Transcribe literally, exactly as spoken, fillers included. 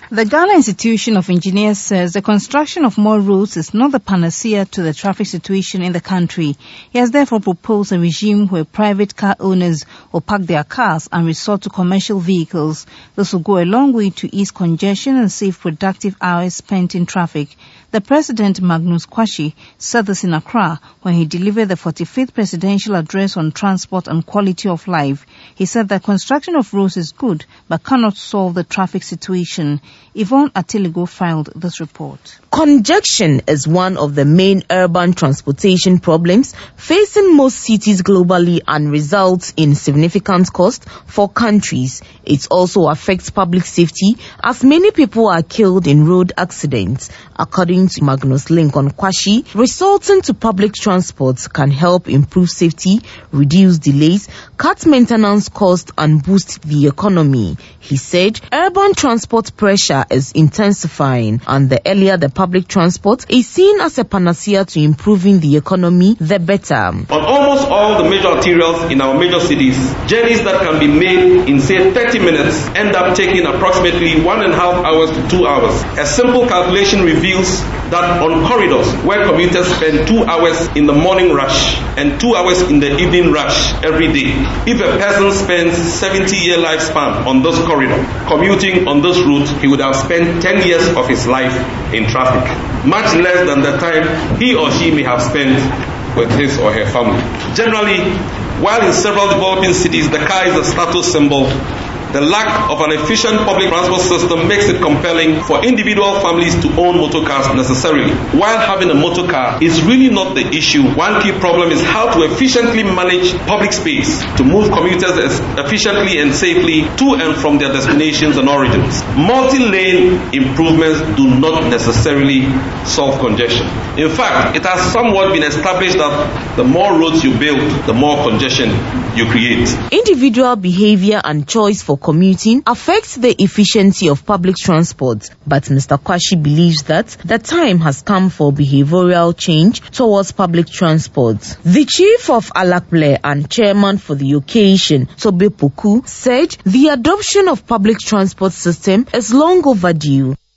The Ghana Institution of Engineers says the construction of more roads is not the panacea to the traffic situation in the country. He has therefore proposed a regime where private car owners will park their cars and resort to commercial vehicles. This will go a long way to ease congestion and save productive hours spent in traffic. The President, Magnus Kwashi, said this in Accra when he delivered the forty-fifth Presidential Address on Transport and Quality of Life. He said that construction of roads is good but cannot solve the traffic situation. Yvonne Atiligo filed this report. Congestion is one of the main urban transportation problems facing most cities globally and results in significant cost for countries. It also affects public safety as many people are killed in road accidents. According to Magnus Lincoln Kwashi, resorting to public transport can help improve safety, reduce delays, cut maintenance costs and boost the economy. He said urban transport pressure is intensifying and the earlier the public transport is seen as a panacea to improving the economy, the better. On almost all the major arterials in our major cities, journeys that can be made in say thirty minutes end up taking approximately one and a half hours to two hours. A simple calculation reveals that on corridors where commuters spend two hours in the morning rush and two hours in the evening rush every day, if a person spends seventy year lifespan on this corridor commuting on this route, he would have spent ten years of his life in traffic, much less than the time he or she may have spent with his or her family. Generally, while in several developing cities the car is a status symbol, the lack of an efficient public transport system makes it compelling for individual families to own motor cars necessarily. While having a motor car is really not the issue, one key problem is how to efficiently manage public space to move commuters efficiently and safely to and from their destinations and origins. Multi-lane improvements do not necessarily solve congestion. In fact, it has somewhat been established that the more roads you build, the more congestion you create. Individual behavior and choice for commuting affects the efficiency of public transport, but Mister Kwashi believes that the time has come for behavioral change towards public transport. The chief of Alakble and chairman for the occasion, Tobe Poku, said the adoption of public transport system is long overdue.